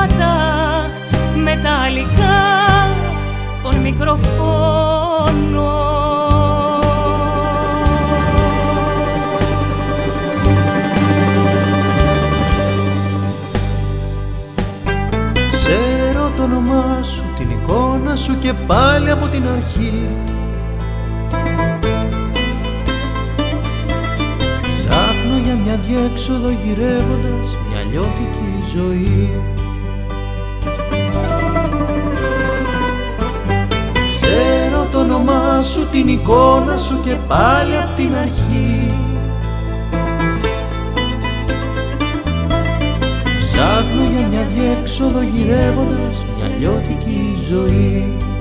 κύματα μεταλλικά των μικροφώνων. Ξέρω το όνομά σου, την εικόνα σου και πάλι από την αρχή. Ψάχνω για μια διέξοδο γυρεύοντας μια λιώτικη ζωή. Ξέρω το όνομά σου, την εικόνα σου και πάλι από την αρχή. Ψάχνω για μια διέξοδο γυρεύοντας μια λιώτικη ζωή.